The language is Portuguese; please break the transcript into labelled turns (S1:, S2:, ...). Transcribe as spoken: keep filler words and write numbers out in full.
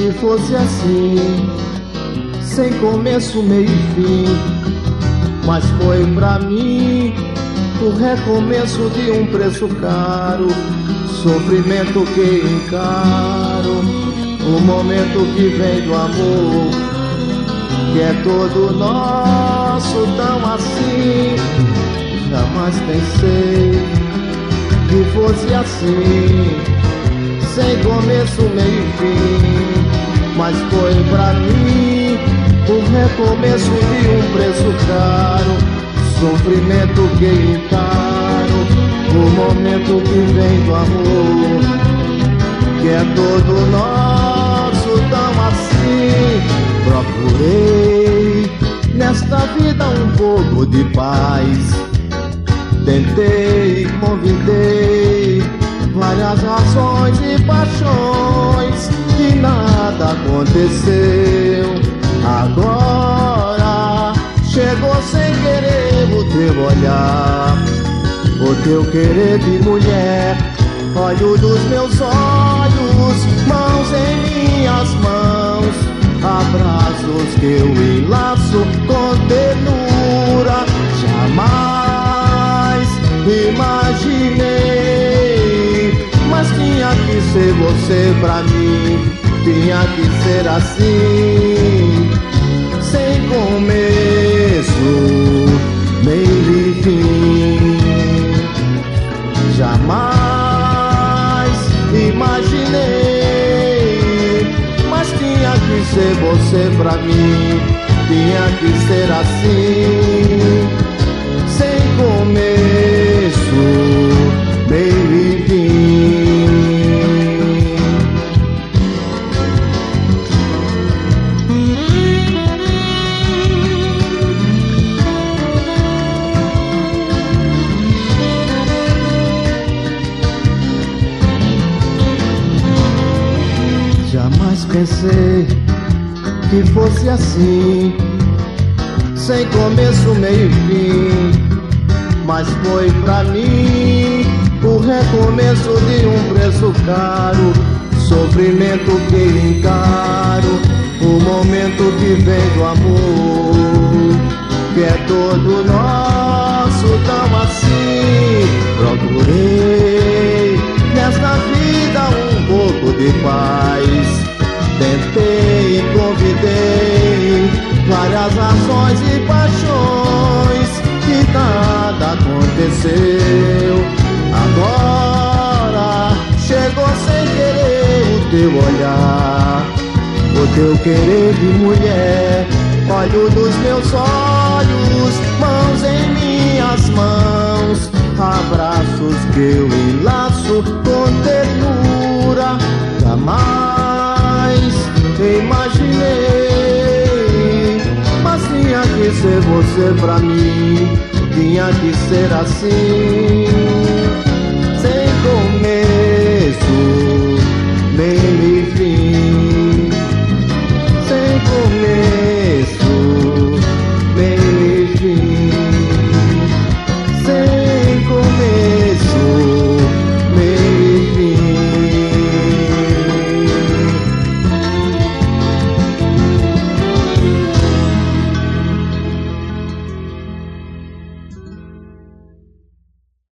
S1: que fosse assim, sem começo, meio e fim. Mas foi pra mim o recomeço de um preço caro, sofrimento que encaro, o momento que vem do amor, que é todo nosso, tão assim. Jamais pensei que fosse assim, sem começo, meio e fim. Mas foi pra mim o recomeço de um preço caro, sofrimento que encaro, o momento que vem do amor, que é todo nosso, tão assim. Procurei nesta vida um pouco de paz, tentei, convidei várias razões e paixões, e nada aconteceu. Agora chegou sem querer o teu olhar, o teu querer de mulher, olho dos meus olhos, mãos em minhas mãos, abraços que eu enlaço com ternura. Jamais imaginei, mas tinha que ser você pra mim, tinha que ser assim, sem começo, meio e fim. Jamais imaginei, mas tinha que ser você pra mim, tinha que ser assim, sem começo, meio e fim. Jamais pensei que fosse assim, sem começo, meio e fim. Mas foi pra mim o recomeço de um preço caro, sofrimento que encaro, o momento que vem do amor, que é todo nosso, tão assim. Procurei nesta vida um pouco de paz, tentei, convidei várias razões e paixões, e nada aconteceu. Agora chegou sem querer o teu olhar, o teu querer de mulher, olho dos meus olhos, mãos em minhas mãos, abraços que eu enlaço com ternura. Jamais imaginei, mas tinha que ser você pra mim, tinha que ser assim, sem começo, nem